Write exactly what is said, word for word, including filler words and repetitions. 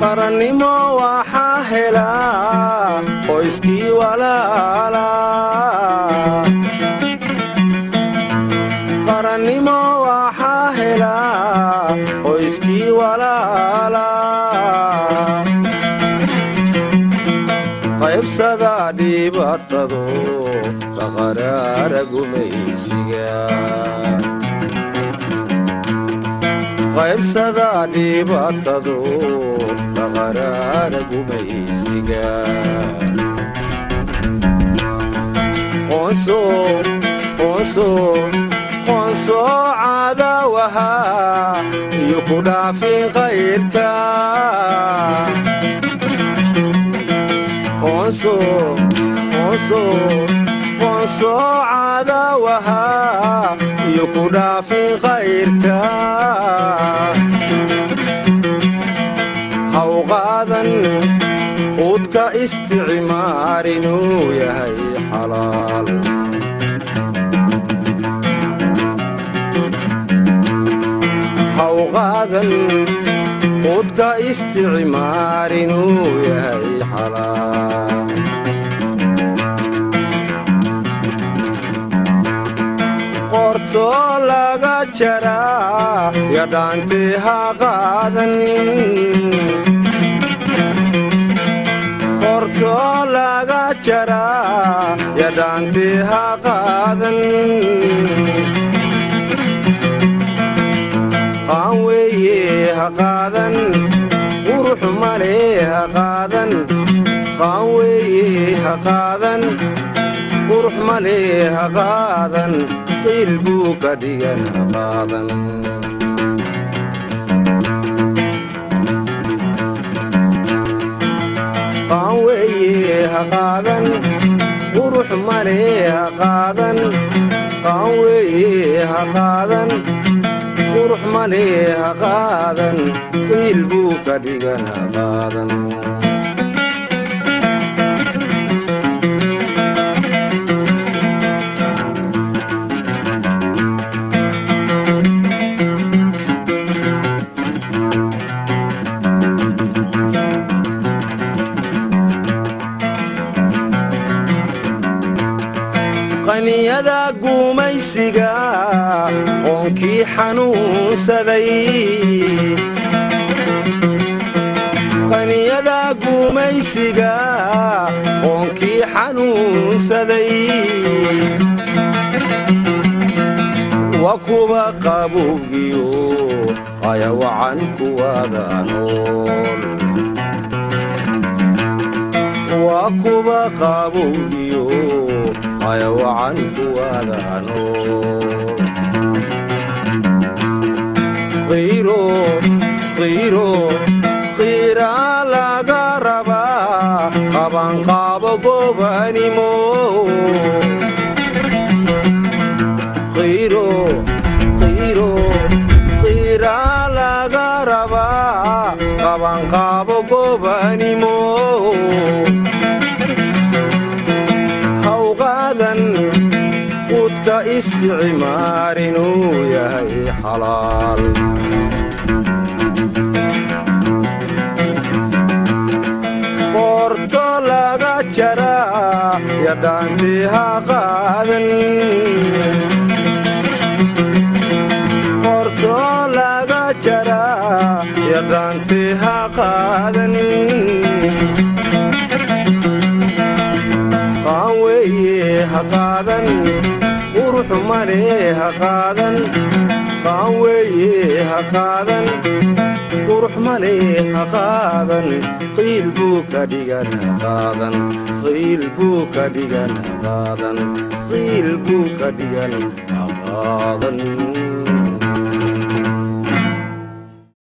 qarannimo waxaa helaa qoyskii walaala qarannimo waxaa helaa qoyskii walaala qaybsada dhibaatadu la qaraara gumaysiga qaybsada dhibaatadu la qaraara gumaysiga qoonso qoonso qoonso cadawaha iyo ku dhaafin khayrka qoonso qoonso qoonso cadawaha iyo ku dhaafin khayrka haw qaadan quudka isticmaar inuu yahay xalaal haw qaadan quudka isticmaar inuu yahay xalaal qorto laga jaraa yadhaantii ha qaadan qorto laga jaraa yadhaantii ha qaadan qaan weeye ha qaadan qurux male ha qaadan qaan weeye ha qaadan qurux male ha qaadan qiil buu ka dhigan ha qaadan qaan weeye ha qaadan qurux male ha qaadan qaan weeye ha qaadan qurux male ha qaadan qiil buu ka dhigan ha qaadan qaniyada gumaysiga qoonkii xanuunsaday qaniyada gumaysiga qoonkii xanuunsaday waa kuwa qabowgiyo qayawacan kuwada nool waa kuwa qabowgiyo qayawacan kuwada nool qiiro qiiro qiira laga rabaa qabanqaabo gobanimo qiiro qiiro qiira laga rabaa qabanqaabo gobanimo quudka isticmaar inuu yahay xalaal qorto laga jaraa yadhaantii ha qaadan qorto laga jaraa yadhaantii ha qaadan qaan weeye ha qaadan qurux male ha qaadan qaan weeye ha qaadan qurux male ha qaadan qiil buu ka dhigan ha qaadan qiil buu ka dhigan ha qaadan qiil buu ka dhigan ha qaadan